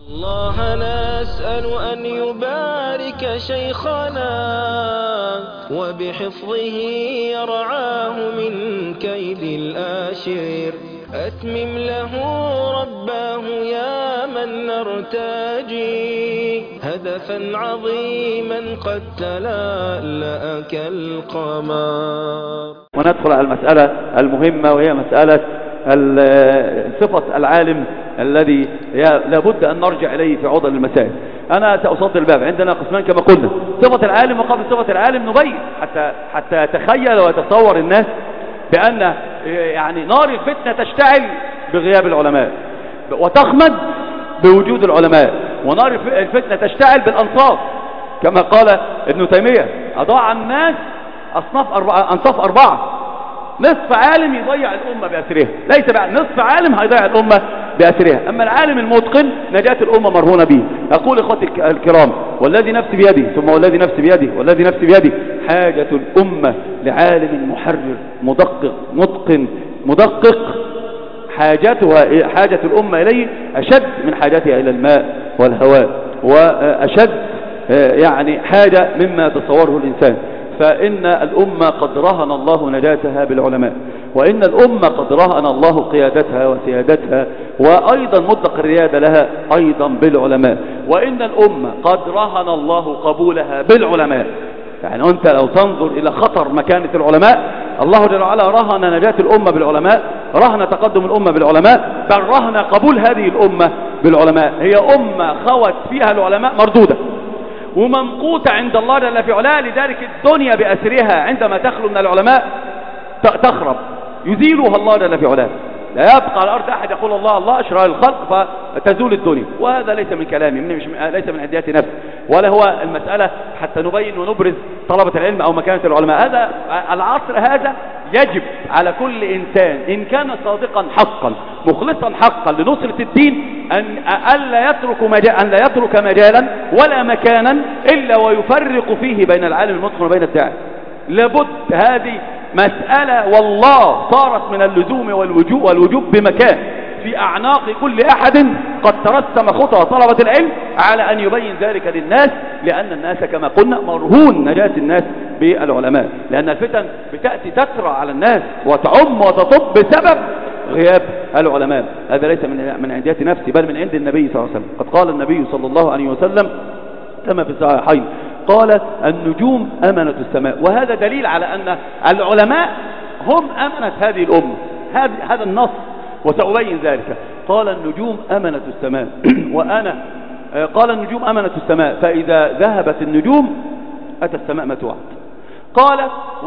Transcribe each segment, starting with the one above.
الله نسأل أن يبارك شيخنا وبحفظه يرعاه من كيد الآشر. أتمم له رباه يا من نرتجي هدفا عظيما قد تلألأ كالقمر. وندخل على المسألة المهمة، وهي مسألة صفة العالم الذي لابد أن نرجع إليه في عضل المسائل. أنا سأصدر الباب، عندنا قسمان كما قلنا: صفة العالم، وقبل صفة العالم نبين حتى يتخيل ويتصور الناس بأن يعني نار الفتنة تشتعل بغياب العلماء وتخمد بوجود العلماء، ونار الفتنة تشتعل بالأنصاف كما قال ابن تيمية: أضاع الناس أنصاف أربعة، نصف عالم يضيع الأمة بأسرها، ليس بعد نصف عالم هيضيع الأمة بأسرها، أما العالم المتقن نجاة الأمة مرهونة به. أقول إخوتي الكرام والذي نفسي بيده ثم والذي نفسي بيده والذي نفسي بيده: حاجة الأمة لعالم محرر مدقق متقن مدقق، حاجة الأمة إليه أشد من حاجتها إلى الماء والهواء، وأشد يعني حاجة مما تصوره الإنسان. فإن الأمة قد رهن الله نجاتها بالعلماء، وإن الأمة قد رهن الله قيادتها وسيادتها، وأيضا مطلق الريادة لها أيضا بالعلماء، وإن الأمة قد رهن الله قبولها بالعلماء. يعني أنت لو تنظر إلى خطر مكانة العلماء، الله جل وعلا رهن نجاة الأمة بالعلماء، رهن تقدم الأمة بالعلماء، بل رهن قبول هذه الأمة بالعلماء. هي أمة خوت فيها العلماء مردودة وممقوتة عند الله جل في علاه، لذلك الدنيا بأسرها عندما تخلو من العلماء تخرب، يزيلها الله جل في علاه. لا يبقى على الأرض أحد يقول الله الله أشرار الخلق فتزول الدنيا. وهذا ليس من كلامي، ليس من عديات نفسي، ولا هو المسألة حتى نبين ونبرز طلبة العلم أو مكانة العلماء. هذا العصر هذا يجب على كل إنسان إن كان صادقا حقا مخلصا حقا لنصرة الدين أن لا يترك مجالا ولا مكانا إلا ويفرق فيه بين العالم المتقن وبين الداعي. لابد هذه مسألة والله صارت من اللزوم والوجوب بمكان في أعناق كل أحد قد ترسم خطى طلبة العلم على أن يبين ذلك للناس، لأن الناس كما قلنا مرهون نجاة الناس بالعلماء، لأن الفتن بتأتي تترى على الناس وتعم وتطب بسبب غياب العلماء. هذا ليس من عنديات نفسي، بل من عند النبي صلى الله عليه وسلم. قد قال النبي صلى الله عليه وسلم كما في الصحيحين: قال: النجوم أمنة السماء. وهذا دليل على أن العلماء هم أمنة هذه الأمة، هذا النص، وسأبين ذلك. قال: النجوم أمنة السماء قال: النجوم أمنة السماء، فإذا ذهبت النجوم أتى السماء ما توعد. قال: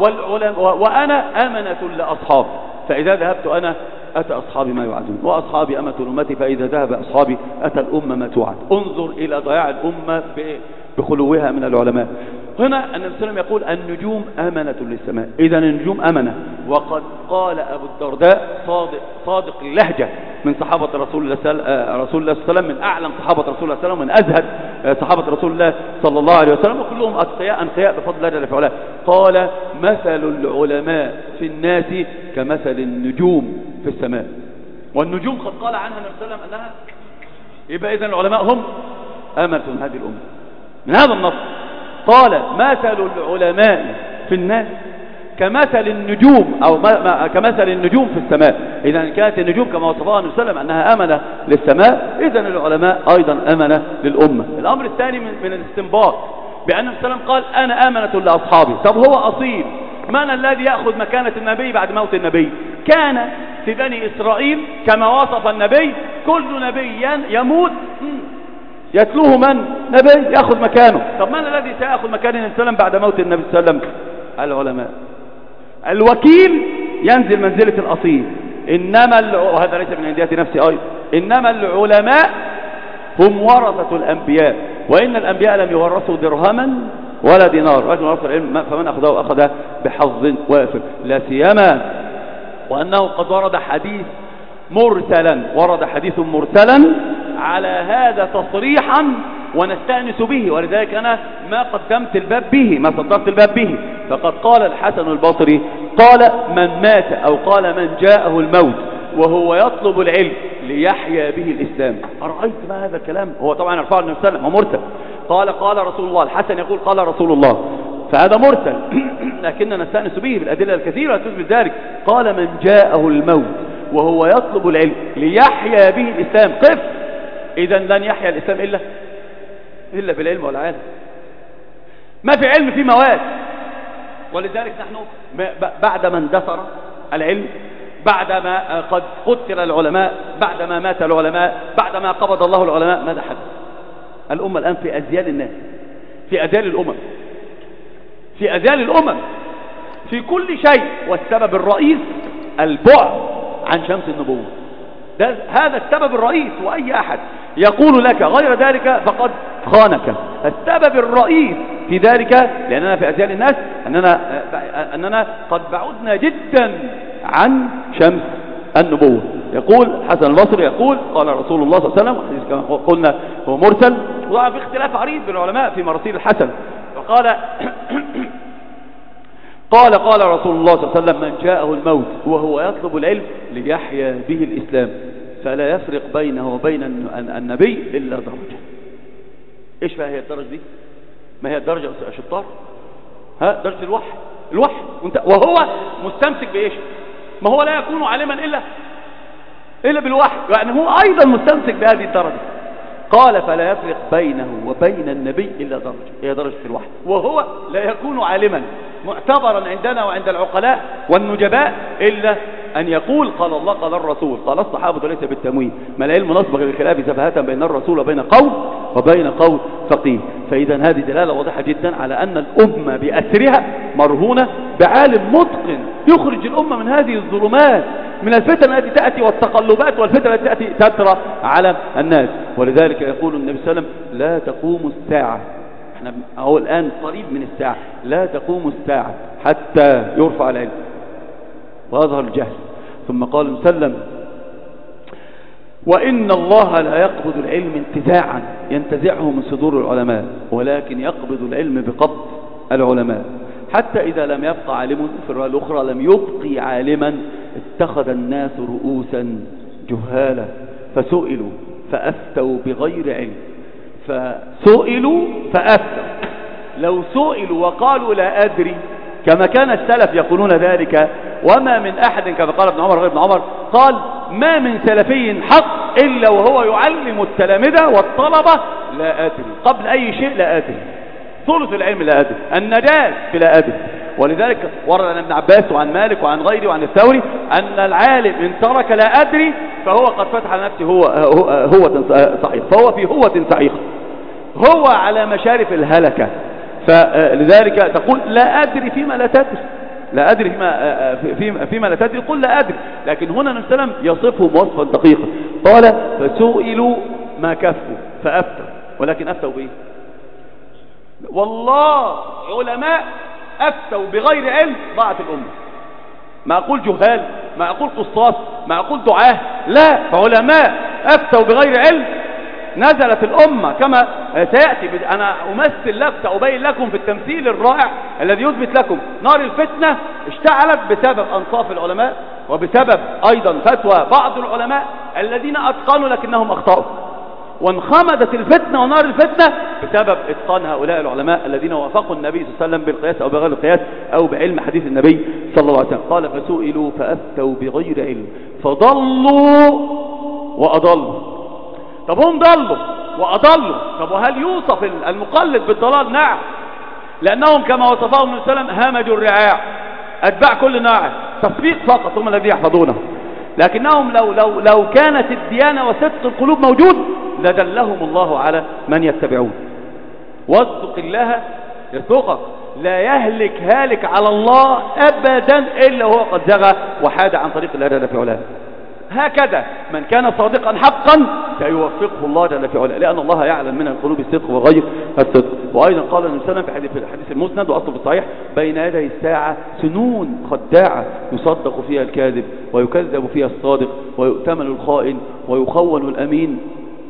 وأنا أمنة لأصحابي، فإذا ذهبت أنا أتى أصحابي ما يوعدون، وأصحابي أمة أمتي، فإذا ذهب أصحابي أتى الأمة ما توعد. انظر إلى ضياع الأمة بخلوها من العلماء. هنا النبي صلى الله عليه وسلم يقول: النجوم أمنة للسماء. إذا النجوم أمنة. وقد قال أبو الدرداء صادق اللهجة من صحابة رسول الله صلى الله عليه وسلم، من أعلم صحابة رسول الله صلى الله عليه وسلم، من أزهد صحابة رسول الله صلى الله عليه وسلم، وكلهم أنقياء بفضل الله جل وعلا. قال: مثل العلماء في الناس كمثل النجوم في السماء. والنجوم قد قال عنها النبي صلى الله عليه وسلم أنها، يبقى إذن العلماء هم أمنة هذه الأمة. من هذا النص قال: مثل العلماء في الناس كمثل النجوم، أو كمثل النجوم في السماء. إذا كانت النجوم كما وصفها النبي صلى الله عليه وسلم أنها أمنة للسماء، إذن العلماء أيضا أمنة للأمة. الأمر الثاني من الاستنباط بأن النبي صلى الله عليه وسلم قال: أنا أمنة لأصحابي. طب هو أصيل من الذي يأخذ مكانة النبي بعد موت النبي؟ كان في بني إسرائيل كما وصف النبي كل نبي يموت يتلوه من؟ نبي يأخذ مكانه. طب من الذي سيأخذ مكان النبي صلى الله عليه وسلم بعد موت النبي صلى الله عليه وسلم؟ العلماء. الوكيل ينزل منزلة الأصيل. وهذا ليس من عنديات نفسي أيضا، إنما العلماء هم ورثة الأنبياء، وإن الأنبياء لم يورثوا درهما ولا دينار، ولكن ورثوا العلم، فمن أخذه أخذ بحظ وافر. لا سيما وأنه قد ورد حديث مرسلا على هذا تصريحا ونستأنس به، ولذلك أنا ما قدمت الباب به، ما صدرت الباب به. فقد قال الحسن البصري: قال: من مات أو قال من جاءه الموت وهو يطلب العلم ليحيى به الإسلام. أرأيت ما هذا الكلام؟ هو طبعا يرفعه النبي صلى الله عليه وسلم ومرسل، قال رسول الله، الحسن يقول قال رسول الله، فهذا مرسل لكننا نستأنس به بالأدلة الكثيرة تثبت ذلك. قال من جاءه الموت وهو يطلب العلم ليحيى به الإسلام. قف، إذا لن يحيى الإسلام إلا بالعلم والعلم. ما في علم في مواد. ولذلك نحن بعدما اندثر العلم، بعدما قد قتل العلماء، بعدما مات العلماء، بعدما قبض الله العلماء، ماذا حدث؟ الأمة الآن في أذيال الناس، في أذيال الأمم، في أذيال الأمم في كل شيء. والسبب الرئيس البعد عن شمس النبوة. هذا السبب الرئيس، وأي أحد يقول لك غير ذلك فقد خانك. السبب الرئيس في ذلك لأننا في أذيال الناس أننا قد بعدنا جدا عن شمس النبوة. يقول حسن البصري يقول قال رسول الله صلى الله عليه وسلم، حديث كما قلنا هو مرسل، وضع في اختلاف عريض بين العلماء في مراسيل الحسن، فقال قال رسول الله صلى الله عليه وسلم من جاءه الموت وهو يطلب العلم ليحيى به الإسلام فلا يفرق بينه وبين النبي إلا درجة. إيش هي الدرجة دي؟ ما هي الدرجة يا شطار؟ درجة الوحي وهو مستمسك بإيش؟ ما هو لا يكون عالما إلا بالوحي، يعني هو أيضا مستمسك بهذه الدرجة. قال فلا يفرق بينه وبين النبي إلا درجة، هي درجة الوحي، وهو لا يكون عالما معتبرا عندنا وعند العقلاء والنجباء إلا أن يقول قال الله قال الرسول قال الصحابة ليس بالتمويه، ما العلم نصبغ الخلاف سفهة بين الرسول وبين قول فقيه. فإذا هذه دلالة واضحة جدا على أن الأمة بأسرها مرهونة بعالم متقن يخرج الأمة من هذه الظلمات، من الفتن التي تأتي والتقلبات والفتن التي تأتي تترى على الناس. ولذلك يقول النبي صلى الله عليه وسلم لا تقوم الساعة، احنا هو الآن قريب من الساعة، لا تقوم الساعة حتى يرفع العلم ويظهر الجهل. ثم قال وسلم وإن الله لا يقبض العلم انتزاعا ينتزعه من صدور العلماء، ولكن يقبض العلم بقبض العلماء، حتى إذا لم يبقى عالم في الرواية الأخرى لم يبقي عالما اتخذ الناس رؤوسا جهالا فسئلوا فأفتوا بغير علم. فسئلوا فأفتوا، لو سئلوا وقالوا لا أدري كما كان السلف يقولون ذلك، وما من أحد كما قال ابن عمر غير ابن عمر قال ما من سلفي حق إلا وهو يعلم التلامذة والطلبة لا أدري، قبل أي شيء لا أدري، ثلث العلم لا أدري، النجاة في لا أدري. ولذلك ورد عن ابن عباس وعن مالك وعن غيره وعن الثوري أن العالم إن ترك لا أدري فهو قد فتح نفسه هو صحيح، فهو في هوة صحيحة، هو على مشارف الهلكة. فلذلك تقول لا أدري فيما لا تدري، لا أدري فيما لا تدري، قل لا أدري. لكن هنا النبي صلى الله عليه وسلم يصفهم وصفا دقيقا، قال فسئلوا ما كفوا فأفتوا، ولكن أفتوا بإيه؟ والله علماء أفتوا بغير علم ضاعت الأمة. ما أقول جهال، ما أقول قصاص، ما أقول دعاه، لا، علماء أفتوا بغير علم نزلت الأمة كما سيأتي. أنا أمثل لك أبين لكم في التمثيل الرائع الذي يثبت لكم نار الفتنة اشتعلت بسبب أنصاف العلماء، وبسبب أيضا فتوى بعض العلماء الذين أتقنوا لكنهم أخطأوا، وانخمدت الفتنة ونار الفتنة بسبب إتقان هؤلاء العلماء الذين وافقوا النبي صلى الله عليه وسلم بالقياس أو بغير القياس أو بعلم حديث النبي صلى الله عليه وسلم. قال فسئلوا فأفتوا بغير علم فضلوا وأضلوا. طب هم ضلوا وأضلوا، طب وهل يوصف المقلد بالضلال؟ نعم، لأنهم كما وصفهم النبي صلى الله عليه وسلم همجوا الرعاع، أتباع كل ناعم، تصفيق فقط هم الذين يحفظونه. لكنهم لو كانت الديانة وصدق القلوب موجود لدلهم الله على من يتبعون. واصدق الله يرزقك، لا يهلك هالك على الله أبدا إلا هو قد زغى وحاد عن طريق الله جل في علاه. هكذا من كان صادقا حقا سيوفقه الله جل في علاه، لأن الله يعلم من القلوب الصدق وغير الصدق. وأيضا قال النبي صلى الله عليه وسلم في الحديث المسند وأصله في الصحيح بين يدي الساعة سنون خداعة يصدق فيها الكاذب ويكذب فيها الصادق ويؤتمن الخائن ويخون الأمين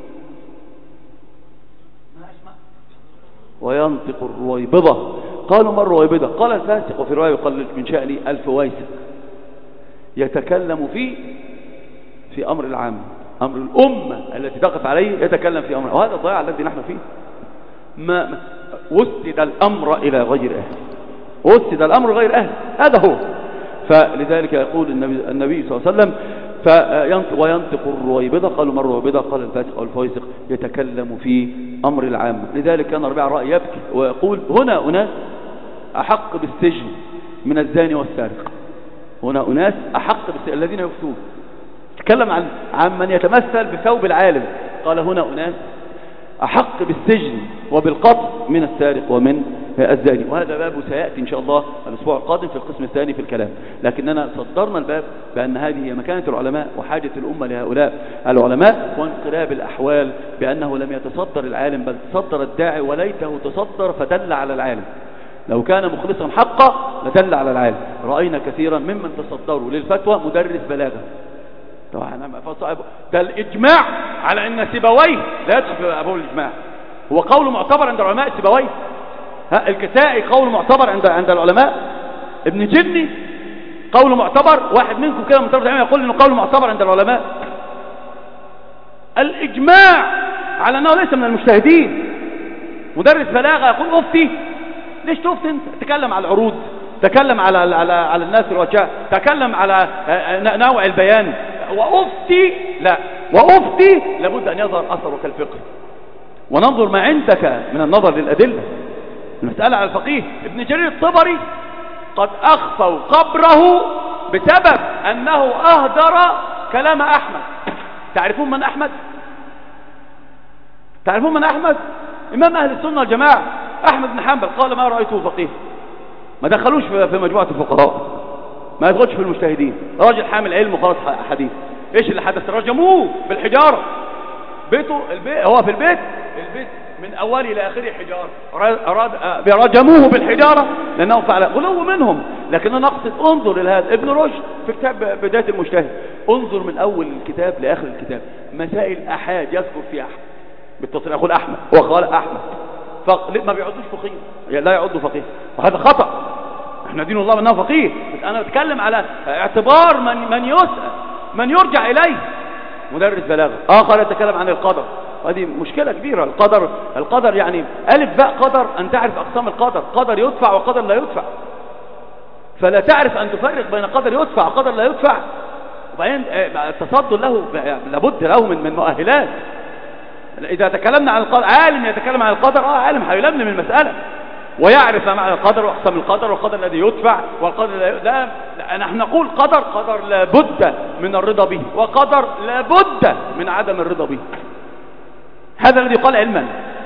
وينطق الرويبضة. قالوا ما الرويبضة؟ قال الفاسق، وفي رواية يقلل من شأنه الفويسق، يتكلم في أمر العام أمر الأمة التي تقف عليه يتكلم في أمر، وهذا الضياع الذي نحن فيه. ما وسد الأمر إلى غير أهل، وسد الأمر غير أهل، هذا هو. فلذلك يقول النبي صلى الله عليه وسلم وينطق الرويبضة، قالوا ما الرويبضة؟ قال الفاسق أو الفاسق يتكلم في أمر العام. لذلك كان ربيع الرأي يبكي ويقول هنا أناس أحق بالسجن من الزاني والسارق، هنا أناس أحق الذين يفتون. تكلم عن من يتمثل بثوب العالم، قال هنا أناس أحق بالسجن وبالقتل من السارق ومن الزاني. وهذا باب سيأتي إن شاء الله الأسبوع القادم في القسم الثاني في الكلام، لكننا صدرنا الباب بأن هذه هي مكانة العلماء وحاجة الأمة لهؤلاء العلماء، وانقلاب الأحوال بأنه لم يتصدر العالم بل تصدر الداعي، وليته تصدر فدل على العالم. لو كان مخلصا حقا لدل على العالم. رأينا كثيرا ممن تصدروا للفتوى مدرس بلاغة. ده الإجماع على أن سيبويه لا يدخل في أبواب الإجماع، هو قول معتبر عند العلماء سيبويه. الكسائي قول معتبر عند العلماء، ابن جني قول معتبر، واحد منكم كده من طرف العلماء يقول انه قول معتبر عند العلماء. الإجماع على أنه ليس من المجتهدين. مدرس بلاغة يقول أفتي، ليش تفتي انت؟ تكلم على العروض، تكلم على الناس الوجاء، تكلم على نوع البيان. وأفتي لا، وأفتي لابد أن يظهر أثر كالفقه، وننظر ما عندك من النظر للأدلة. المسألة على الفقيه. ابن جرير الطبري قد أخفوا قبره بسبب أنه أهدر كلام أحمد. تعرفون من أحمد؟ تعرفون من أحمد؟ إمام أهل السنة والجماعة أحمد بن حنبل قال ما رأيته فقيه. ما دخلوش في مجموعة الفقهاء، ما يدخلش في المجتهدين، راجل حامل علم وخلاص حديث. ايش اللي حدث؟ رجموه بالحجارة. بيته هو في البيت من أوله إلى آخره حجارة. رجموه بالحجارة لأنه فعل غلو منهم. لكن أنا أقصد انظر إلى هذا ابن رشد في كتاب بداية المجتهد، انظر من أول الكتاب لآخر الكتاب مسائل أحاد يذكر فيها أحمد بالتصريح، يقول أحمد وقال أحمد، ما بيعدوش فقيه، لا يعدوا فقيه، وهذا خطأ. احنا دين الله منه فقيه، بس أنا بتكلم على اعتبار من يسأل، من يرجع إليه. مدرس بلاغة آخر يتكلم عن القدر، هذه مشكلة كبيرة. القدر يعني ألف باء قدر، أن تعرف أقسام القدر، قدر يدفع وقدر لا يدفع، فلا تعرف أن تفرق بين قدر يدفع وقدر لا يدفع. وبعدين التصدر له لابد له من مؤهلات. إذا تكلمنا عن القدر، عالم يتكلم عن القدر، عالم هيلملم المسألة ويعرف معنى القدر وأقسام القدر والقدر الذي يدفع والقدر لا نحن نقول قدر لابد من الرضا به، وقدر لابد من عدم الرضا به. هذا الذي يقال علما،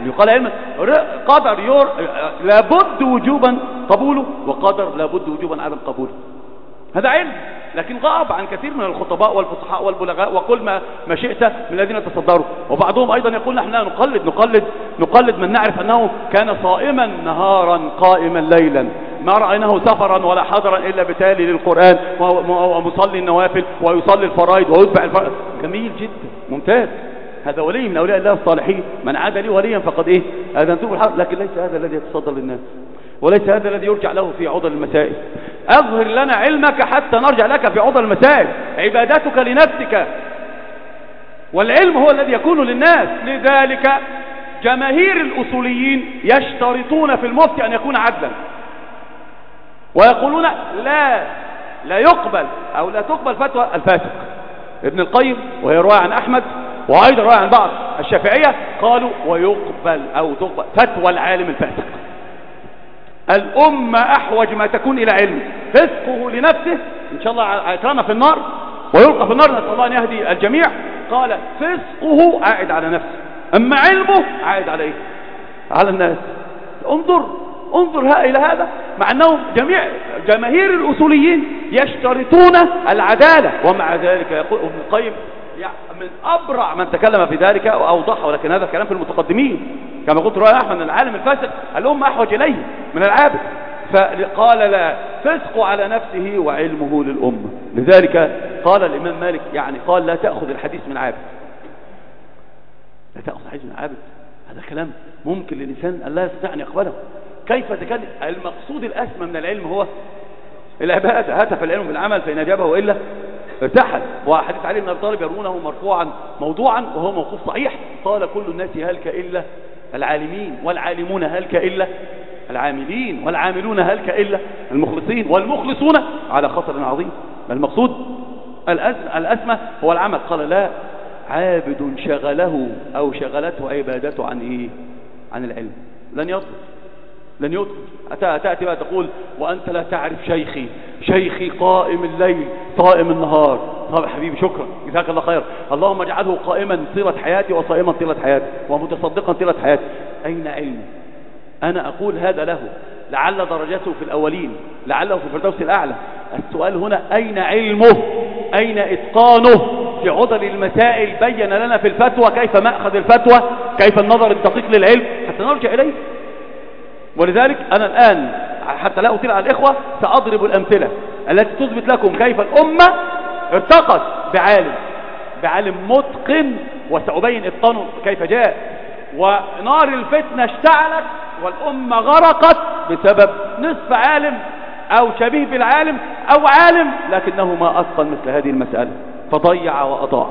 قدر لابد وجوبا قبوله، وقدر لابد وجوبا عدم قبوله. هذا علم، لكن غاب عن كثير من الخطباء والفصحاء والبلغاء، وكل ما شئت من الذين تصدروا. وبعضهم أيضا يقول نحن نقلد من نعرف أنه كان صائما نهارا قائما ليلا، ما رأيناه سفرا ولا حضرا إلا بتالي للقرآن ومصلي النوافل ويصلي الفرائض ويتبع الفرائض. جميل جدا، ممتاز، هذا ولي من أولياء الله الصالحين. من عاد لي وليا فقد آذنته بالحق. لكن ليس هذا الذي يتصدر للناس، وليس هذا الذي يرجع له في عضل المسائل. أظهر لنا علمك حتى نرجع لك في عضل المسائل. عبادتك لنفسك، والعلم هو الذي يكون للناس. لذلك جماهير الأصوليين يشترطون في المفتي أن يكون عدلا، ويقولون لا يقبل أو لا تقبل فتوى الفاسق. ابن القيم وهي رواية عن أحمد، وأيضا رواية عن بعض الشافعية، قالوا ويقبل أو تقبل فتوى العالم الفاسق. الأمة أحوج ما تكون إلى علم. فسقه لنفسه إن شاء الله يترمى في النار ويلقى في النار، نسأل الله أن يهدي الجميع. قال فسقه عائد على نفسه، أما علمه عائد عليه على الناس. انظر إلى هذا، مع أنهم جماهير الأصوليين يشترطون العدالة، ومع ذلك يقول ابن القيم من أبرع من تكلم في ذلك وأوضحه، ولكن هذا كلام في المتقدمين. كما قلت رأي أحمد، العالم الفاسق الأمة أحوج إليه من العابد، فقال لا، فسق على نفسه وعلمه للأمة. لذلك قال الإمام مالك قال لا تأخذ الحديث من عابد، لا تأخذ الحديث من عابد. هذا كلام ممكن للإنسان أن لا يستطيع أن يقبله. كيف تكلم؟ المقصود الأسمى من العلم هو العبادة. هتف العلم بالعمل فإن أجابه إلا ارتحل. وحديث علي بن ابي طالب يرونه مرفوعا موضوعا وهو موقوف صحيح، قال كل الناس هلك الا العالمين، والعالمون هلك الا العاملين، والعاملون هلك الا المخلصين، والمخلصون على خطر عظيم. المقصود الاسمى هو العمل. قال لا، عابد شغله او شغلته عبادته عن ايه؟ عن العلم، لن يدخل. تأتي بقى تقول وأنت لا تعرف شيخي قائم الليل صائم النهار. طب حبيبي شكرا جزاك الله خير، اللهم اجعله قائما طيلة حياتي وصائما طيلة حياتي ومتصدقا طيلة حياتي. أين علمه؟ أنا أقول هذا له، لعل درجته في الأولين، لعله في الفردوس الأعلى. السؤال هنا أين علمه؟ أين إتقانه في عضل المسائل؟ بين لنا في الفتوى كيف مأخذ الفتوى، كيف النظر الدقيق للعلم حتى نرجع إليه. ولذلك أنا الآن حتى لا أطيل على الإخوة سأضرب الأمثلة التي تثبت لكم كيف الأمة ارتقت بعالم متقن، وسأبين إتقانه كيف جاء. ونار الفتنة اشتعلت والأمة غرقت بسبب نصف عالم أو شبيه بالعالم أو عالم لكنه ما أتقن مثل هذه المسألة فضيع وأضاع.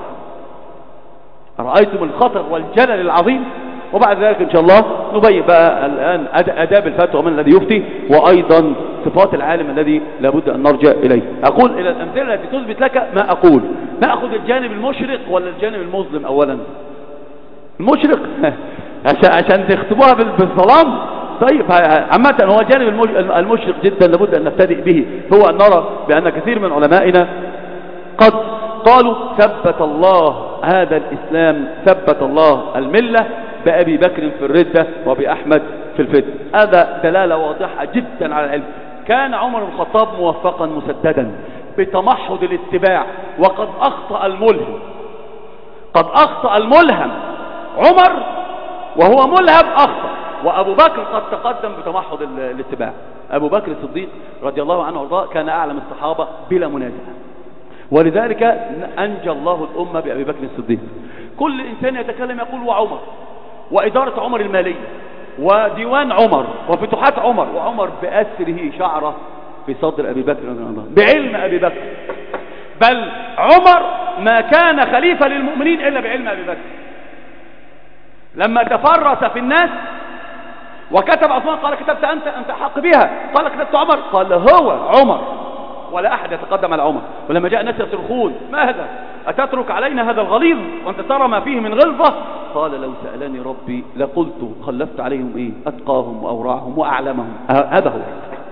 رأيتم الخطر والجلل العظيم. وبعد ذلك إن شاء الله نبين بقى الآن أداب الفتوى من الذي يفتي، وأيضا صفات العالم الذي لابد أن نرجع إليه. أقول إلى الأمثلة التي تثبت لك ما أقول. نأخذ الجانب المشرق ولا الجانب المظلم؟ أولا المشرق عشان تختبوها بالظلام. طيب عامة هو الجانب المشرق جدا لابد أن نبتدئ به، هو أن نرى بأن كثير من علمائنا قد قالوا ثبت الله هذا الإسلام، ثبت الله الملة بأبي بكر في الردة وبأحمد في الفتنة. هذا دلالة واضحة جدا على العلم. كان عمر بن الخطاب موفقا مسددا بتمحض الاتباع، وقد أخطأ الملهم. عمر وهو ملهم أخطأ، وأبو بكر قد تقدم بتمحض الاتباع. أبو بكر الصديق رضي الله عنه وارضاه كان أعلم الصحابة بلا منازع، ولذلك أنجى الله الأمة بأبي بكر الصديق. كل إنسان يتكلم يقول وعمر، وإدارة عمر المالية، وديوان عمر، وفتوحات عمر، وعمر بأسره شعره في صدر أبي بكر رضي الله عنه بعلم أبي بكر. بل عمر ما كان خليفة للمؤمنين إلا بعلم أبي بكر. لما تفرس في الناس وكتب عثمان قال كتبت أنت حق بها، قال كتبت عمر، قال هو عمر ولا أحد يتقدم على عمر. ولما جاء الناس يصرخون ما هذا، أتترك علينا هذا الغليظ وأنت ترى ما فيه من غلظة؟ قال لو سألني ربي لقلت خلفت عليهم إيه؟ أتقاهم وأورعهم وأعلمهم. هذا هو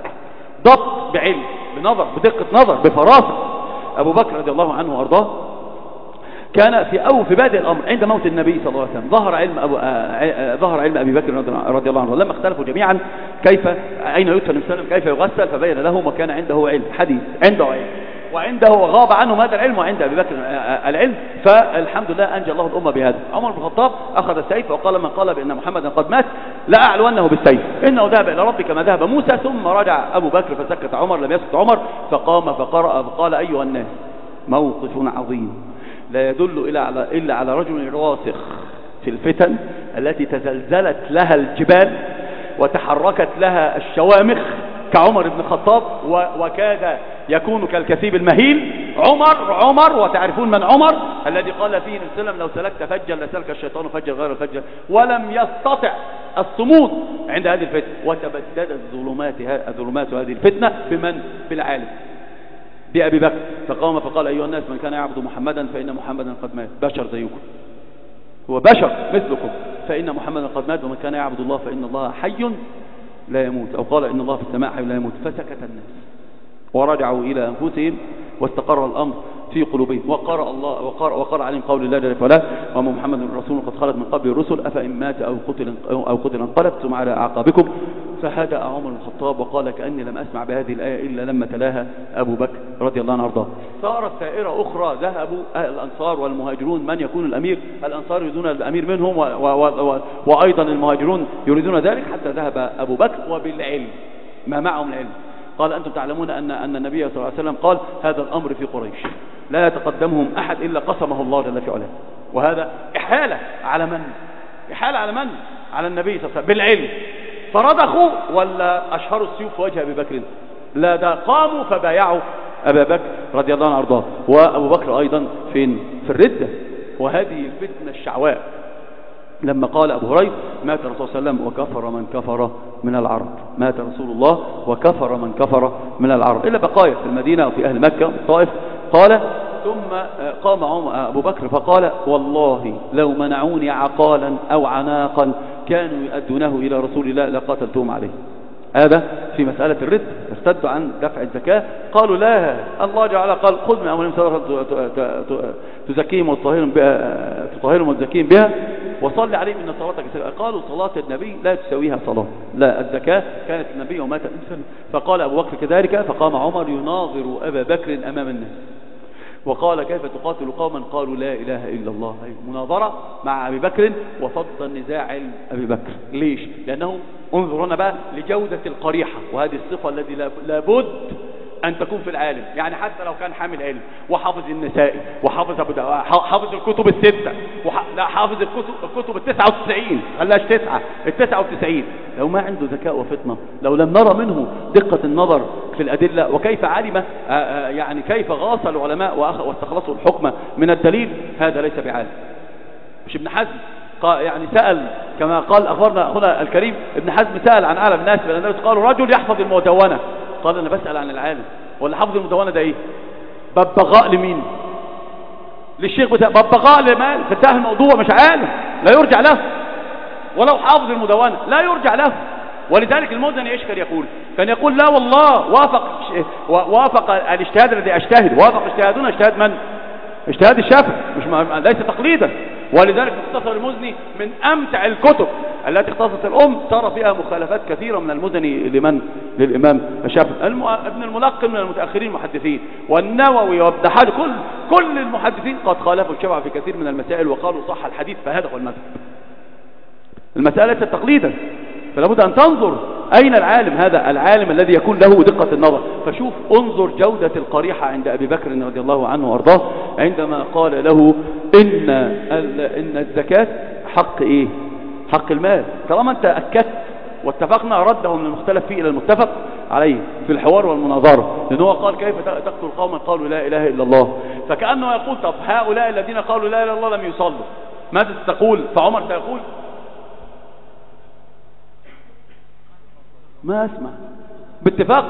ضبط بعلم، بنظر، بدقة نظر، بفراسة. أبو بكر رضي الله عنه وأرضاه كان في بادئ الأمر عند موت النبي صلى الله عليه وسلم ظهر علم أبي بكر رضي الله عنه. لما اختلفوا جميعا كيف أين يدفن السلم، كيف يغسل، فبين لهم وكان عنده علم حديث، عنده علم وعنده غاب عنه هذا العلم وعند أبي بكر العلم. فالحمد لله أنجى الله الأمة بهذا. عمر بن الخطاب أخذ السيف وقال من قال بأن محمدا قد مات لا أعلونه بالسيف، إنه ذهب إلى ربك كما ذهب موسى. ثم رجع أبو بكر فسكت عمر، لم يسكت عمر، فقام فقرأ فقال أيها الناس موقف عظيم لا يدل إلا على رجل راسخ في الفتن التي تزلزلت لها الجبال وتحركت لها الشوامخ كعمر بن الخطاب، وكاد يكون كالكثيب المهيل. عمر وتعرفون من عمر الذي قال فيه السلام لو سلكت فجا لسلك الشيطان فجا غير الفجر، ولم يستطع الصمود عند هذه الفتنة. وتبددت ظلمات هذه الفتنة بمن؟ بالعالم بأبي بكر. فقام فقال أيها الناس من كان يعبد محمدا فإن محمدا قد مات، بشر زيكم، هو بشر مثلكم، فإن محمدا قد مات، ومن كان يعبد الله فإن الله حي لا يموت، أو قال إن الله في السماء حي لا يموت. فسكت الناس ورجعوا إلى أنفسهم واستقر الأمر في قلوبهم. وقرأ عليهم قول الله جل وعلا وما محمد رسول قد خلت من قبل الرسل أفإن مات أو قتل انقلبتم على أعقابكم. فهدأ عمر بن الخطاب وقال كأني لم أسمع بهذه الآية إلا لما تلاها أبو بكر رضي الله عنه وارضاه. صارت سائرة أخرى، ذهبوا الأنصار والمهاجرون من يكون الأمير. الأنصار يريدون الأمير منهم وأيضا المهاجرون يريدون ذلك، حتى ذهب أبو بكر وبالعلم ما معهم العلم. قال أنتم تعلمون أن النبي صلى الله عليه وسلم قال هذا الأمر في قريش لا يتقدمهم أحد إلا قسمه الله جل في علاه. وهذا إحالة على من؟ على النبي صلى الله عليه وسلم بالعلم. فرضخوا ولا أشهروا السيوف في وجه أبي بكر؟ لا، ده قاموا فبايعوا أبا بكر رضي الله عنه وارضاه. وأبو بكر أيضا فين؟ في الردة. وهذه الفتنة الشعواء لما قال أبو هريرة مات الرسول صلى الله عليه وسلم وكفر من كفر من العرب. مات رسول الله وكفر من كفر من العرب، إلا بقايا في المدينة وفي أهل مكة والطائف. قال ثم قام أبو بكر فقال والله لو منعوني عقالا أو عناقا كانوا يؤدونه إلى رسول الله لقاتلتهم عليه. هذا في مسألة الرد، ارتدوا عن دفع الزكاة. قالوا لا، الله جعل قال خذ من أموالهم صدقة تزكيهم وتطهرهم وتزكيهم بها وصلي عليهم إن صلاتك سواء. قالوا صلاة النبي لا تسويها صلاة، لا، الزكاة كانت النبي ومات الإنسان. فقال أبو بكر كذلك. فقام عمر يناظر أبا بكر أمام الناس وقال كيف تقاتل قوما قالوا لا إله إلا الله. مناظرة مع أبي بكر وفض النزاع علم أبي بكر. ليش؟ لأنه انظرونا بقى لجودة القريحة، وهذه الصفة التي لابد أن تكون في العالم. يعني حتى لو كان حامل علم وحافظ النسائي وحافظ حافظ الكتب الستة لا حافظ الكتب 99 خلاش 9 99، لو ما عنده ذكاء وفطنة، لو لم نرى منه دقة النظر في الأدلة وكيف علم يعني كيف غاص العلماء واستخلصوا الحكم من الدليل، هذا ليس بعالم. مش ابن حزم يعني سأل كما قال أخبرنا أخونا الكريم، ابن حزم سأل عن أعلم الناس بالأندلس، قالوا رجل يحفظ المدونة. قال أنا بسأل عن العالم، ولا حفظ المدونة ده إيه؟ ببغاء لمين؟ للشيخ بتاع ببغاء لمال فتاه الموضوع، مش عالم لا يرجع له، ولو حافظ المدونة لا يرجع له. ولذلك المزني ايش كان يقول لا والله وافق الاجتهاد الذي اجتهد، وافق اجتهادنا اجتهاد من؟ اجتهاد الشافعي، مش ليس تقليدا. ولذلك مختصر المزني من امتع الكتب التي اختصت الام، ترى فيها مخالفات كثيرة من المزني للامام الشافعي. ابن الملقن من المتاخرين المحدثين، والنووي وابن حجر كل المحدثين قد خالفوا الشافعي في كثير من المسائل وقالوا صح الحديث، فهذا هو المذهب. المسألة ليست تقليدا، فلا بد أن تنظر أين العالم، هذا العالم الذي يكون له دقة النظر. فشوف انظر جودة القريحة عند أبي بكر رضي الله عنه وارضاه عندما قال له إن الزكاة حق إيه؟ حق المال. طالما أنت أكدت واتفقنا رده من المختلف فيه إلى المتفق عليه في الحوار والمناظرة، لأنه هو قال كيف تقتل قوما قالوا لا إله إلا الله. فكأنه يقول طب هؤلاء الذين قالوا لا إله إلا الله لم يصلوا، ماذا تقول؟ فعمر سيقول ما اسمع. باتفاق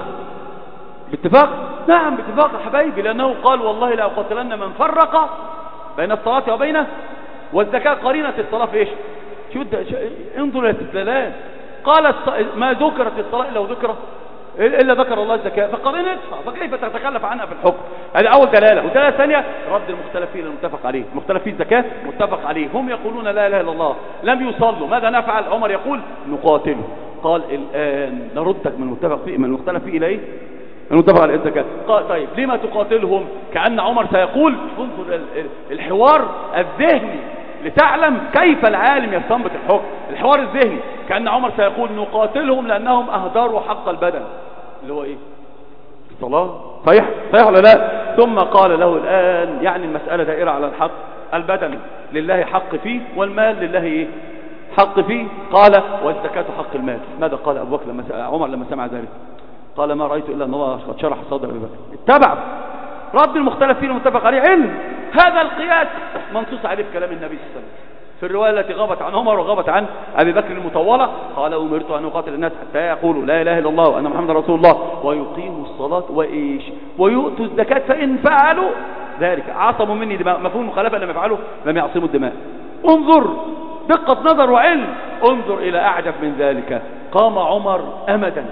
نعم باتفاق يا حبايبي، لأنه قال والله لا أقاتلن من فرق بين الصلاة وبينه والزكاة. قرينة الصلاة في إيش؟ انظر إلى الاستدلالات. قال ما ذكرت الصلاة إلا ذكر الله الزكاة، فقرينتها، فكيف تتكلف عنها في الحكم؟ هذه أول دلالة. والدلالة الثانية رد المختلفين المتفق عليه. المختلفين الزكاة متفق عليه، هم يقولون لا إله إلا الله لم يصلوا، ماذا نفعل؟ عمر يقول نقاتله. قال الآن نردك من المتفق فيه من المختلف فيه إليه المتفق على الزكاة. قال طيب لما تقاتلهم؟ كأن عمر سيقول انظر الحوار الذهني لتعلم كيف العالم يستنبط الحكم. الحوار الذهني كأن عمر سيقول نقاتلهم لأنهم أهدروا حق البدن اللي هو إيه؟ الصلاة. صحيح ولا لا؟ ثم قال له الآن يعني المسألة دائرة على الحق، البدن لله حق فيه والمال لله إيه؟ حق فيه. قال والزكاة حق المال. ماذا قال أبو بكر عمر لما سمع ذلك؟ قال ما رأيت إلا أن الله قد شرح صدر أبي بكر. اتبع رد المختلف فيه المتفق عليه علم. هذا القياس منصوص عليه في كلام النبي صلى الله عليه وسلم في الرواية التي غابت عن عمر وغابت عن أبي بكر المطولة. قال أمرت أن أقاتل الناس حتى يقولوا لا إله إلا الله وأن محمد رسول الله ويقيموا الصلاة وإيش ويؤتوا الزكاة، فإن فعلوا ذلك عصموا مني دماء. مفهوم المخالفة لم يفعلوا لم يعصموا الدماء. انظر دقة نظر وعلم. انظر إلى أعجب من ذلك، قام عمر أمدا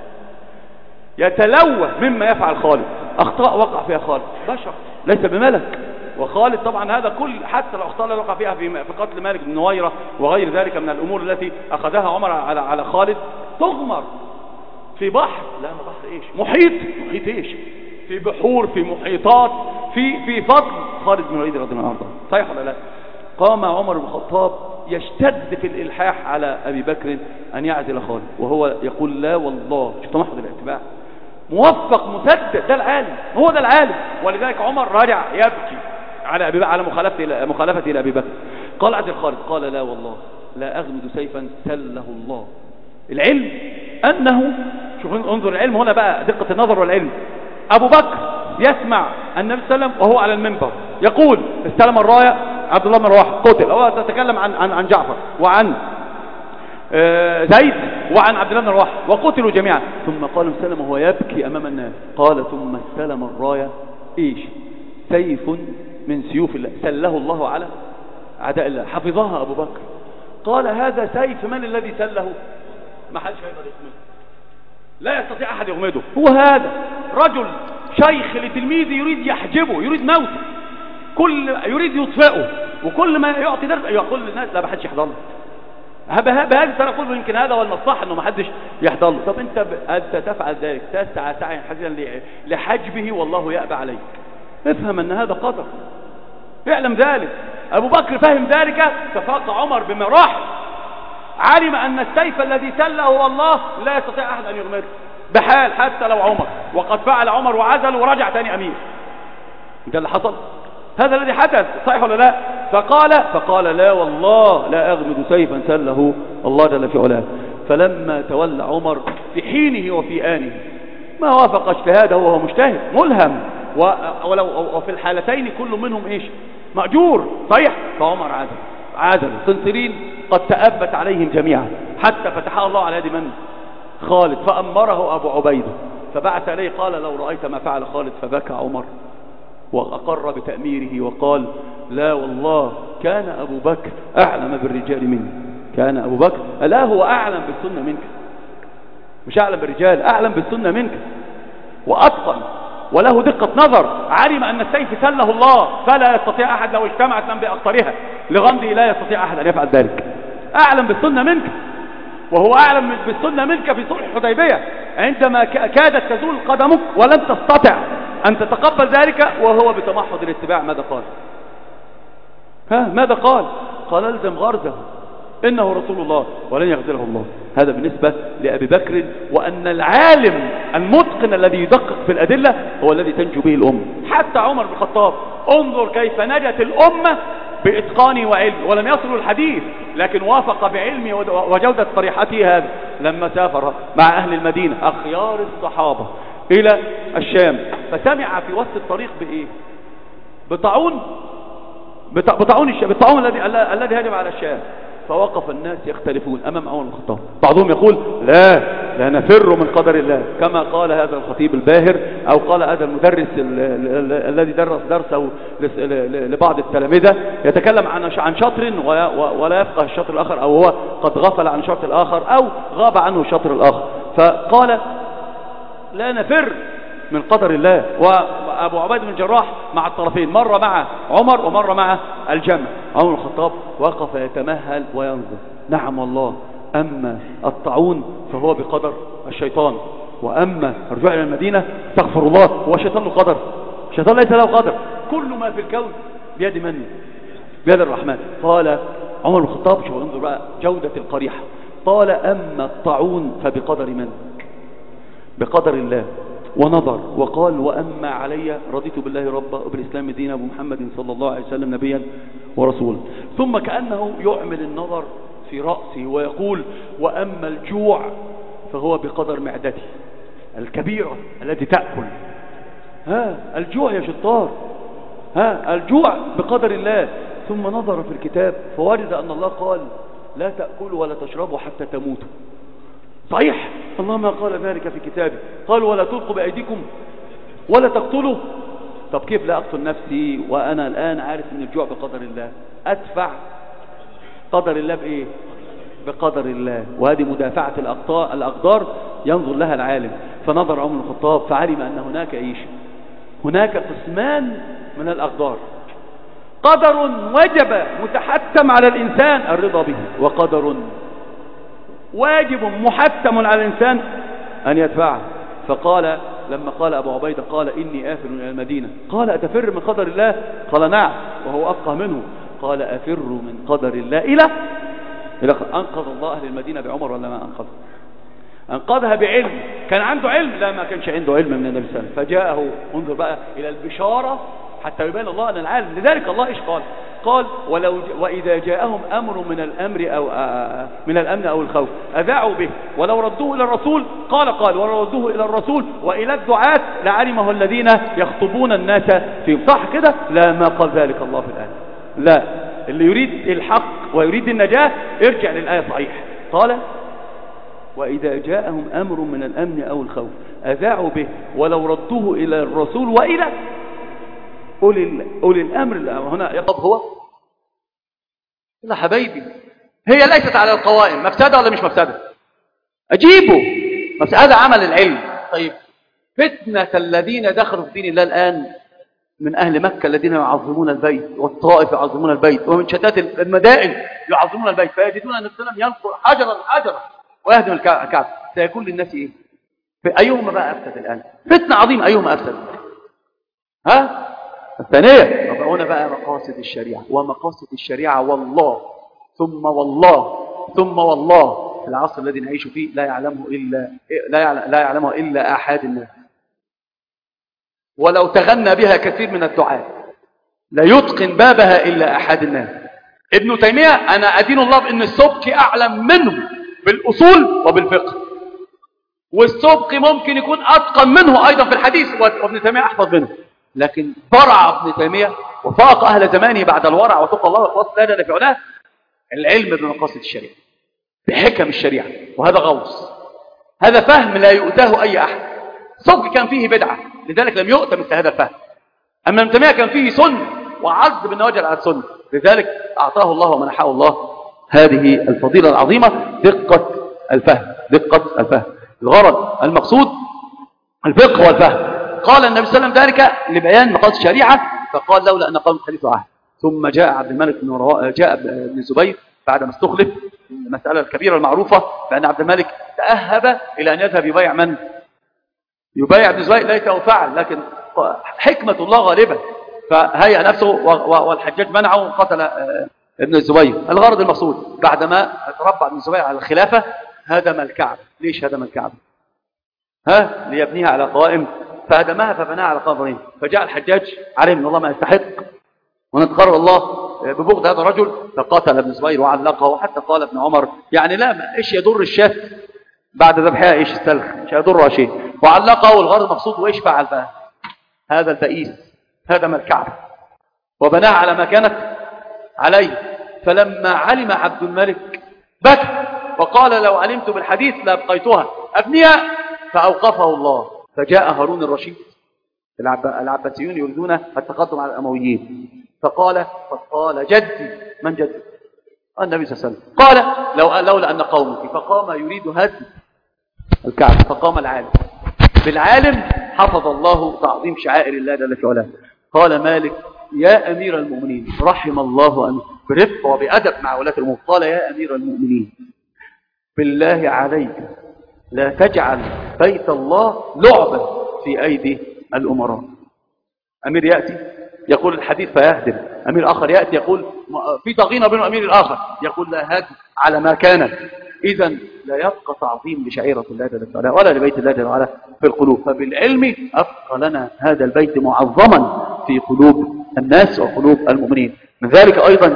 يتلوه مما يفعل خالد. أخطاء وقع فيها خالد، بشر ليس بملك. وخالد طبعا هذا كل حتى لو أخطاء وقع فيها في قتل مالك بن نويرة وغير ذلك من الأمور التي أخذها عمر على خالد، تغمر في بحر، لا بحر إيش، محيط إيش، في بحور، في محيطات، في فضل خالد بن الوليد رضي الله عنه. صحيح ولا لا؟ قام عمر بن الخطاب يشتد في الإلحاح على أبي بكر أن يعزل خالد، وهو يقول لا والله. شوف تمحض الاتباع، موفق مسدد، ده العالم، هو ده العالم. ولذلك عمر رجع يبكي على مخالفته إلى أبي بكر. قال عزل خالد، قال لا والله لا أغمد سيفا سله الله. العلم أنه شوف انظر العلم هنا بقى، دقة النظر والعلم. أبو بكر يسمع النبي صلى الله عليه وسلم وهو على المنبر يقول استلم الراية عبد الله بن رواحة قتل. هو تتكلم عن جعفر وعن زيد وعن عبد الله بن رواحة وقتلوا جميعا. ثم قال سلم وهو يبكي أمام الناس، قال ثم استلم الراية إيش؟ سيف من سيوف الله سله الله على أعداء الله، حفظها أبو بكر. قال هذا سيف من الذي سله؟ ما حدش هيقدر يغمده، لا يستطيع أحد يغمده. هو هذا رجل شيخ لتلميذه يريد يحجبه، يريد موته، يريد يطفئه، وكل ما يعطي درس يقول للناس لا ما حدش يحضر له. بهذه الطريقه اقول يمكن هذا هو الصح انه ما حدش يحضر له. طب انت تفعل ذلك، تسعى سعيا حزينا لحجبه والله يأبى عليك. افهم ان هذا قدر، اعلم ذلك. ابو بكر فهم ذلك ففاق عمر بمراحل، علم ان السيف الذي سله هو الله لا يستطيع احد ان يغمره بحال حتى لو عمر، وقد فعل عمر وعزل ورجع ثاني امير. ده اللي حصل، هذا الذي حدث، صحيح ولا لا؟ فقال لا والله لا أغمد سيفا سله الله جل في علاه. فلما تولى عمر في حينه وفي آنه ما وافق اجتهاده وهو مجتهد ملهم، وفي الحالتين كل منهم ايش؟ مأجور، صحيح. فعمر عادل قنطرين قد تأبت عليهم جميعا حتى فتحها الله على يد من؟ خالد، فأمره أبو عبيدة فبعث إليه قال لو رأيت ما فعل خالد، فبكى عمر وأقر بتأميره وقال لا والله كان أبو بكر أعلم بالرجال مني. كان أبو بكر لا هو أعلم بالسنة منك، مش أعلم بالرجال، أعلم بالسنة منك وأتقن وله دقة نظر. علم أن السيف سله الله فلا يستطيع أحد لو اجتمعت من بأقطارها لغمده لا يستطيع أحد أن يفعل ذلك. أعلم بالسنة منك، وهو أعلم بالسنة منك في صلح الحديبية عندما كادت تزول قدمك ولن تستطع أن تتقبل ذلك وهو بتمحض الاتباع. ماذا قال؟ ماذا قال؟ قال الزم غرزه إنه رسول الله ولن يخذله الله. هذا بالنسبة لأبي بكر، وأن العالم المتقن الذي يدقق في الأدلة هو الذي تنجو به الأمة. حتى عمر بن الخطاب انظر كيف نجت الأمة بإتقانه وعلمه، ولم يصلوا الحديث لكن وافق بعلمه وجودة طريحته. هذا لما سافر مع أهل المدينة أخيار الصحابة إلى الشام، فسمع في وسط الطريق بإيه؟ بطاعون الذي هجم على الشام. فوقف الناس يختلفون أمام عمر بن الخطاب، بعضهم يقول لا نفر من قدر الله كما قال هذا الخطيب الباهر، أو قال هذا المدرس الذي درس درسه لبعض التلامذة يتكلم عن شطر ولا يفقه الشطر الآخر، أو هو قد غفل عن الشطر الآخر أو غاب عنه الشطر الآخر. فقال لا نفر من قدر الله. وأبو عبيدة بن الجراح مع الطرفين، مرة مع عمر ومرة مع الجمع. عمر بن الخطاب وقف يتمهل وينظر. نعم والله، أما الطاعون فهو بقدر الشيطان، وأما الرجوع إلى المدينة استغفر الله، هو الشيطان له قدر؟ الشيطان ليس له قدر، كل ما في الكون بيد من؟ بيد الرحمن. قال عمر بن الخطاب، شوف انظر بقى جودة القريحة، قال أما الطاعون فبقدر من؟ بقدر الله. ونظر وقال وأما علي رضيت بالله ربا وبالإسلام دينا ومحمد صلى الله عليه وسلم نبيا ورسولا. ثم كأنه يعمل النظر في رأسه ويقول وأما الجوع فهو بقدر معدتي الكبيرة التي تأكل. الجوع يا شطار، الجوع بقدر الله. ثم نظر في الكتاب فوجد أن الله قال لا تأكلوا ولا تشربوا حتى تموتوا. صحيح، الله ما قال ذلك في كتابه، قال ولا تلقوا بأيديكم ولا تقتلوا. طب كيف لا أقتل نفسي وأنا الآن عارف أن الجوع بقدر الله؟ أدفع قدر الله بإيه؟ بقدر الله. وهذه مدافعة الأقدار ينظر لها العالم. فنظر عمر بن الخطاب فعلم أن هناك إيش؟ هناك قسمان من الأقدار، قدر وجب متحتم على الإنسان الرضا به، وقدر واجب محتم على الإنسان أن يدفعه. فقال لما قال أبو عبيدة قال إني آفر إلى المدينة، قال أتفر من قدر الله؟ قال نعم، وهو أفقه منه. قال أفر من قدر الله إلى أنقذ الله أهل المدينة بعمر ولا ما أنقذ؟ أنقذها بعلم. كان عنده علم؟ لا، ما كانش عنده علم من النبي صلى الله عليه وسلم. فجاءه، انظر بقى إلى البشارة حتى يبين الله أن العالم. لذلك الله إيش قال؟ قال وإذا جاءهم أمر من الأمر أو من الأمن أو الخوف أذاعوا به ولو ردوه إلى الرسول قال ولو ردوه إلى الرسول وإلى الدعاة لعلمه الذين يخطبون الناس فيهم. صح كده؟ لا، ما قال ذلك الله في الآية. لا، اللي يريد الحق ويريد النجاة ارجع للآية صحيح. قال وإذا جاءهم أمر من الأمن أو الخوف أذاعوا به ولو ردوه إلى الرسول وإلى أولي الأمر. هنا يطلب هو لا حبايبي، هي ليست على القوائم مفسدة ولا مش مفسدة؟ أجيبه هذا عمل العلم. طيب فتنة الذين دخلوا في دين الله الآن من أهل مكة الذين يعظمون البيت، والطائف يعظمون البيت، ومن شتات المدائن يعظمون البيت، فيجدون أن السلام ينقر حجرا ويهدم الكعبة. سيكون للناس إيه؟ أيهما بقى أفسد الآن؟ فتنة عظيمة، أيهما أفسد؟ ها؟ الثانية. طب هنا بقى مقاصد الشريعة، ومقاصد الشريعة والله ثم والله ثم والله في العصر الذي نعيش فيه لا يعلمه إلا أحد الناس، ولو تغنى بها كثير من الدعاة لا يتقن بابها إلا أحد الناس. ابن تيمية أنا أدين الله بأن السبكي أعلم منه بالأصول وبالفقه، والسبكي ممكن يكون أتقن منه أيضا في الحديث، وابن تيمية أحفظ منه، لكن برع ابن تيمية وفاق أهل زمانه بعد الورع وتقى الله وإخلاص لا ده في علاه العلم بمقاصد الشريعة بحكم الشريعة، وهذا غوص، هذا فهم لا يؤتاه أي أحد. السبكي كان فيه بدعة لذلك لم يؤت مثل هذا الفهم، أما ابن تيمية كان فيه سنة وعز بالنواجل على السنة، لذلك أعطاه الله ومنحه الله هذه الفضيلة العظيمة، دقة الفهم. الغرض المقصود الفقه والفهم. قال النبي صلى الله عليه وسلم ذلك لبيان مقاصد الشريعة، فقال لولا أن قوم حديث عهد. ثم جاء عبد الملك جاء ابن الزبير بعد ما استخلف المسألة الكبيرة المعروفة بأن عبد الملك تأهب إلى أن يذهب يبايع من؟ يبايع ابن الزبير، ليته فعل، لكن حكمة الله غالبة فهيأ نفسه والحجاج منعه وقتل ابن الزبير. الغرض المقصود بعدما تربع ابن الزبير على الخلافة هدم الكعبة. ليش هدم الكعبة؟ ليبنيها على قوائم، فهدمها فبناها على قوائم، فجاء الحجاج عليه من الله ما يستحق، ونتقرر الله ببغض هذا الرجل فقاتل ابن الزبير وعلقه. وحتى قال ابن عمر يعني لا ايش يضر الشاة بعد ذبحها، ايش السلخ مش يضرها شيء، وعلقه. والغرض المقصود وايش فعل بقى هذا البئيس؟ هدم الكعبة وبناها على ما كانت عليه. فلما علم عبد الملك بكى وقال لو علمت بالحديث لابقيتها ابنيها، فأوقفه الله. فجاء هارون الرشيد، العباسيون يريدون التقدم على الأمويين، فقال جدي. من جدي؟ النبي صلى الله عليه وسلم. قال لولا أن قومك، فقام يريد هدم الكعبة، فقام العالم بالعالم حفظ الله تعظيم شعائر الله جل في علاه. قال مالك يا أمير المؤمنين رحم الله أنه برفق وبأدب مع ولاة الأمور، قال يا أمير المؤمنين بالله عليك لا تجعل بيت الله لعبا في أيدي الأمراء. أمير يأتي يقول الحديث فيهدم، أمير آخر يأتي يقول في ضغينة بين الأمير الآخر يقول لا هدم على ما كانت. إذا لا يبقى تعظيم لشعيرة الله جل وعلا ولا لبيت الله جل وعلا في القلوب. فبالعلم أبقى لنا هذا البيت معظما في قلوب الناس وقلوب المؤمنين. من ذلك أيضا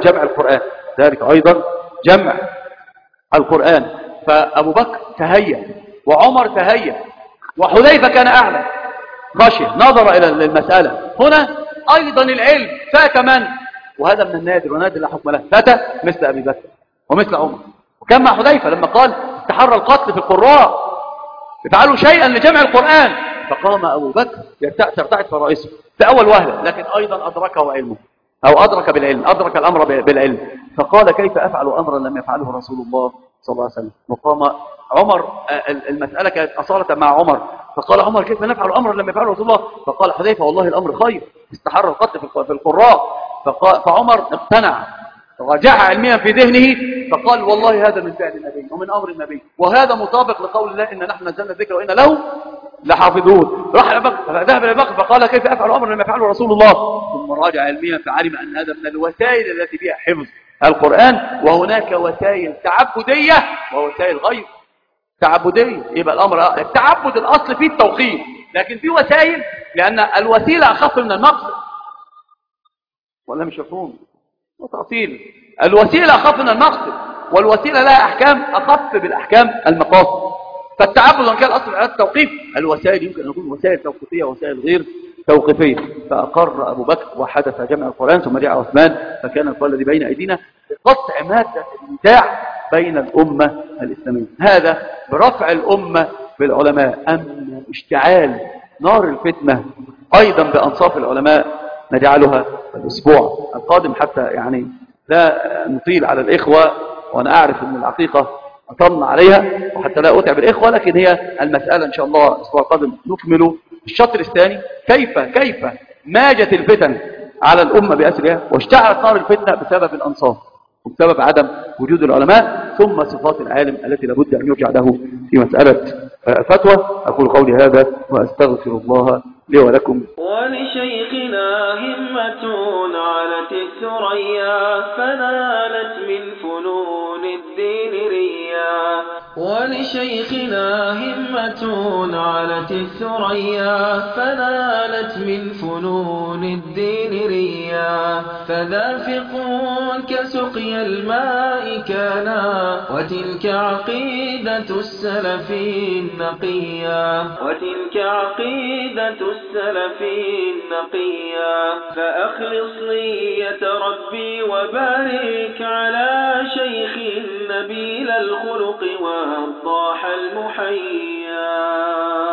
جمع القرآن. فأبو بكر تهيأ وعمر تهيأ وحذيفة كان أعلم خشية نظر إلى المسألة. هنا أيضا العلم فات من؟ وهذا من النادر ونادر لا حكم له، فات مثل أبي بكر ومثل عمر. وكان مع حذيفة لما قال استحر القتل في القراء افعلوا شيئا لجمع القرآن، فقام أبو بكر ترتعد فرائسه في أول وهلة، لكن أيضا أدركه علمه أو أدرك بالعلم، أدرك الأمر بالعلم، فقال كيف أفعل أمرا لم يفعله رسول الله صلى الله عليه وسلم. وقام عمر، المسألة كانت أصالة مع عمر، فقال عمر كيف نفعل أمرا لم يفعله رسول الله؟ فقال حذيفة والله الأمر خير، استحر القتل في القراء. فعمر اقتنع رجع علميا في ذهنه، فقال والله هذا من فعل النبي ومن أمر النبي، وهذا مطابق لقول الله إن نحن نزلنا الذكر وإن له لحافظون. ذهب إلى بكر فقال كيف أفعل أمرا لم يفعله رسول الله؟ ثم راجع علميا فعلم أن هذا من الوسائل التي بها حفظ القرآن، وهناك وسائل تعبدية ووسائل غير تعبدية. يبقى الأمر التعبد الأصل فيه التوقيت، لكن في وسائل لأن الوسيلة أخف من المقصد. ولا مش مفهوم؟ وتأصيل الوسيلة أخف من المقصد، والوسيلة لها أحكام أخف بالأحكام المقاصد. فالتعبد وإن كان الأصل على التوقيف، الوسائل يمكن أن تكون وسائل توقيفية ووسائل غير توقيفية. فأقر أبو بكر وحدث جمع القرآن، ثم جاء عثمان فكان القول الذي بين أيدينا بقطع مادة النزاع بين الأمة الإسلامية. هذا برفع الأمة بالعلماء. أما اشتعال نار الفتنة أيضا بأنصاف العلماء نجعلها الأسبوع القادم، حتى يعني لا نطيل على الإخوة، وأنا أعرف أن العقيقة أطلنا عليها، وحتى لا أتعب الإخوة، لكن هي المسألة إن شاء الله الأسبوع القادم نكمل الشطر الثاني. كيف ماجت الفتن على الأمة بأسرها، واشتعلت نار الفتنة بسبب الأنصاف وبسبب عدم وجود العلماء، ثم صفات العالم التي لابد أن يرجع له في مسألة فتوى. أقول قولي هذا وأستغفر الله لي ولكم. ولشيخنا همة علت الثريا فنالت من فنون الدين ريا. ولشيخنا همة علت الثريا فنالت من فنون الدين ريا. فذافق كسقي الماء كانا وتلك عقيدة السلف النقيا. وتلك عقيدة السلف النقيا. فأخلص نية ربي وبارك على شيخ نبيل الخلق والضاح المحيا.